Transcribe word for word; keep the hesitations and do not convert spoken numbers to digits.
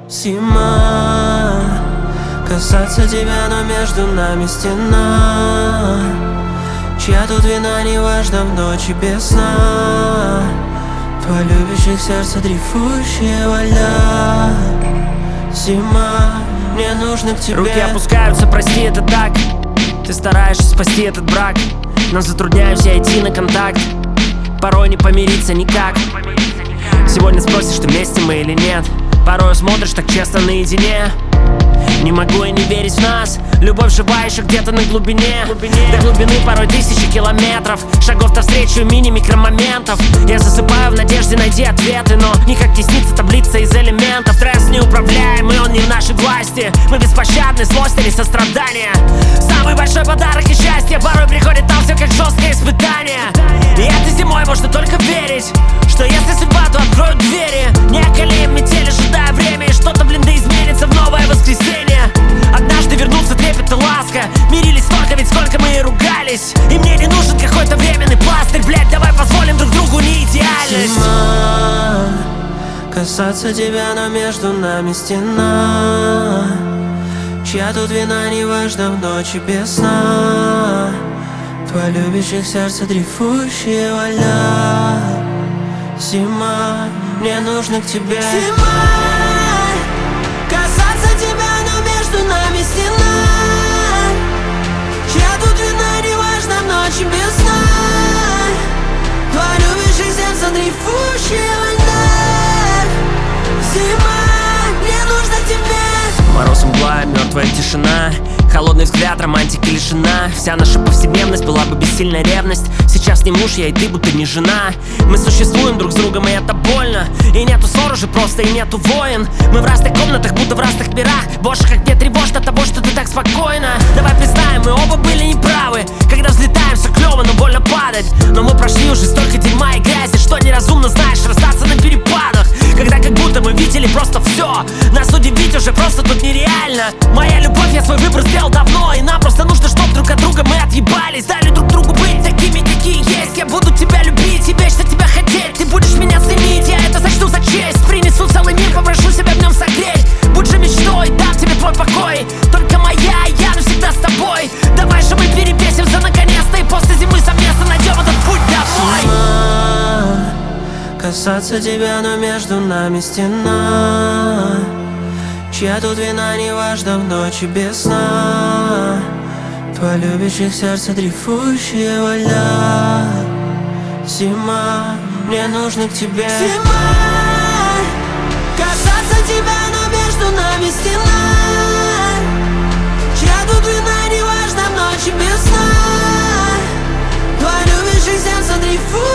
Зима, касаться тебя, но между нами стена. Чья тут вина, не важно, в ночи без сна. Два любящих сердца, дрейфующего льда. Зима, мне нужно к тебе. Руки опускаются, прости, это так. Ты стараешься спасти этот брак, но затрудняемся идти на контакт. Порой не помириться никак. Сегодня спросишь, ты вместе мы или нет. Порой смотришь так честно наедине. Не могу я не верить в нас. Любовь живая еще где-то на глубине. До глубины порой тысячи километров. Шагов навстречу мини-микромоментов. Я засыпаю в надежде найти ответы, но не как теснится таблица из элементов. Стресс неуправляемый, он не в нашей власти. Мы беспощадны, злость или сострадание. Самый большой подарок и счастье порой приходит там все как жесткое испытание. И этой зимой можно только верить, что если судьба, то откроют двери. Не околеем метели, ожидая время. И что-то, блин, да изменится в новое воскресенье. Однажды вернутся трепет и ласка. Мирились столько, ведь сколько мы и ругались. И мне не нужен какой-то временный пластырь. Блять, давай позволим друг другу не идеальность. Зима, касаться тебя, но между нами стена. Чья тут вина, не важно, в ночи без сна. Два любящих сердца, дрейфующего льда. Зима, мне нужно к тебе. Зима, касаться тебя, но между нами стена. Чья тут вина, не важно, в ночи без сна. Два любящих сердца, дрейфующего льда. Зима, мне нужно к тебе. Мороз, мгла, мертвая тишина. Холодный взгляд, романтики лишена. Вся наша повседневность была бы бессильная ревность. Сейчас не муж я, и ты будто не жена. Мы существуем друг с другом, и это больно. И нету ссор уже просто, и нету войн. Мы в разных комнатах, будто в разных мирах. Боже, как мне тревожно от того, что ты так спокойно. Давай представим, мы оба были неправы. Когда взлетаем, все клево, но больно падать. Но мы прошли уже столько дерьма и грязи, что неразумно, знаешь, расстаться на перепадах. Когда как будто мы видели просто все. Нас удивить уже просто тут нереально. Моя любовь, я свой выбор сделал давно. И нам просто нужно, чтоб друг от друга мы отъебались. Дали друг другу быть такими, какие есть. Я буду тебя любить и вечно тебя хотеть. Ты будешь меня ценить, я это сочту за честь. Принесу целый мир, попрошу себя в нем согреть. Будь же мечтой, дам тебе твой покой. Только моя, я навсегда с тобой. Давай же мы перебесимся наконец-то. И после зимы совместно найдем этот путь домой. Зима, касаться тебя, но между нами стена. Чья тут вина, не важно, в ночи без сна. Два любящих сердца, дрейфующего льда. Зима, мне нужно к тебе. Зима, касаться тебя, но между нами стена. Чья тут вина, не важно, в ночи без сна. Два любящих сердца, дрейфующего